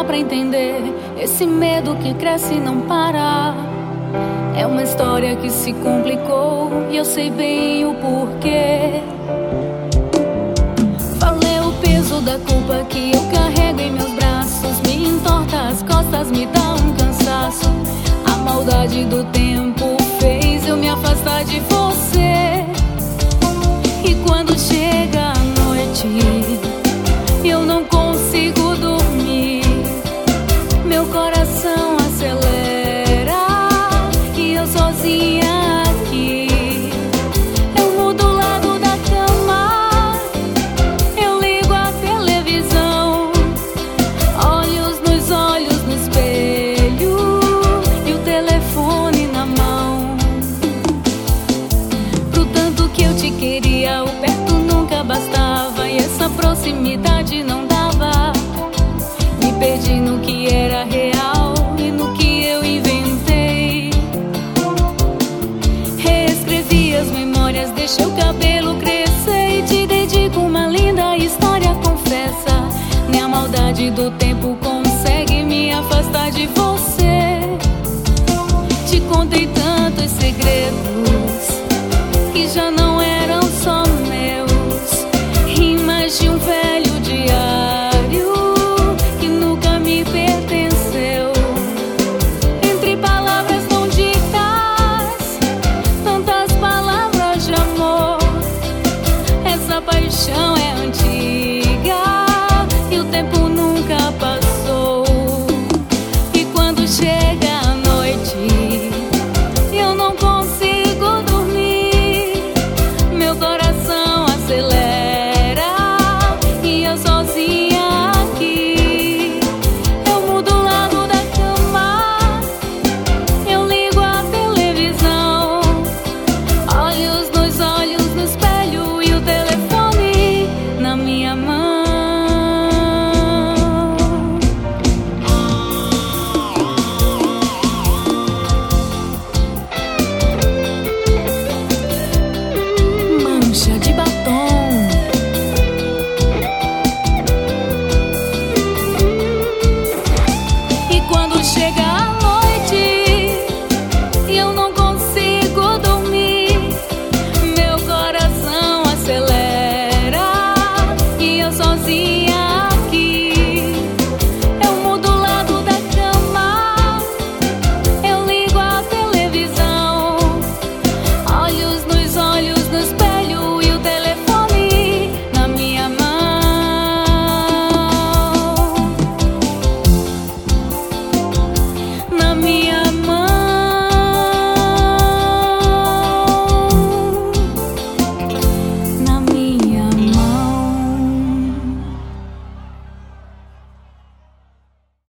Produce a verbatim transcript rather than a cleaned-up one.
dá pra entender. Esse medo que cresce e não para. É uma história que se complicou e eu sei bem o porquê. Valeu o peso da culpa que eu carrego em meus braços. Me entorta as costas, me dá um cansaço. A maldade do tempo fez eu me afastar de você. E quando chega a noite, eu não consigo dormir. Meu coração acelera e eu sozinha aqui. Eu mudo o lado da cama, eu ligo a televisão, olhos nos olhos no espelho e o telefone na mão. Pro tanto que eu te queria, o perto nunca bastava e essa proximidade não dava. Me perdi no que era real e no que eu inventei. Reescrevi as memórias, deixei o cabelo crescer e te dedico uma linda história, confessa. Nem a maldade do tempo consegue me afastar de você. Te contei tantos segredos que já não eram só meus, rimas de um velho diário que nunca me pertenceu. Entre palavras não ditas, tantas palavras de amor. Essa paixão é antiga e o tempo nunca passou. E quando chega a noite, eu não consigo dormir. Meu coração acelera e eu sozinha aqui. Eu mudo o lado da cama, eu ligo a televisão, olhos nos olhos no espelho e o telefone na minha mão. Mancha de batom, e quando chega